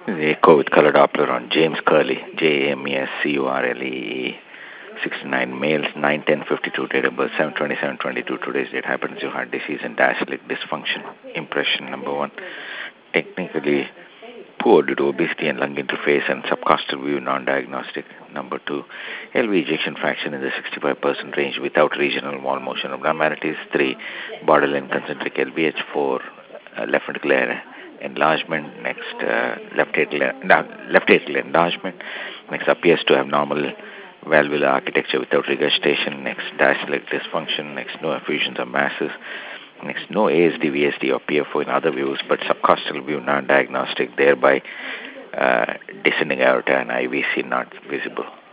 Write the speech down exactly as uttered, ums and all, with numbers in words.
The echo with color Doppler on James Curley, J A M E S C U R L E E, sixty-nine males, nine ten fifty-two, date of birth seven twenty-seven twenty-two, today's date, hypertensive heart disease and diastolic dysfunction. Impression number one, technically poor due to obesity and lung interface and subcostal view non-diagnostic. Number two, L V ejection fraction in the sixty-five percent range without regional wall motion abnormalities. Three, borderline concentric L V H. Four, uh, left ventricular enlargement. Next, uh, left atrial, no, left atrial enlargement. Next, appears to have normal valvular architecture without regurgitation. Next, diastolic dysfunction. Next, no effusions or masses. Next, no A S D, V S D or P F O in other views, but subcostal view non-diagnostic, thereby uh, descending aorta and I V C not visible.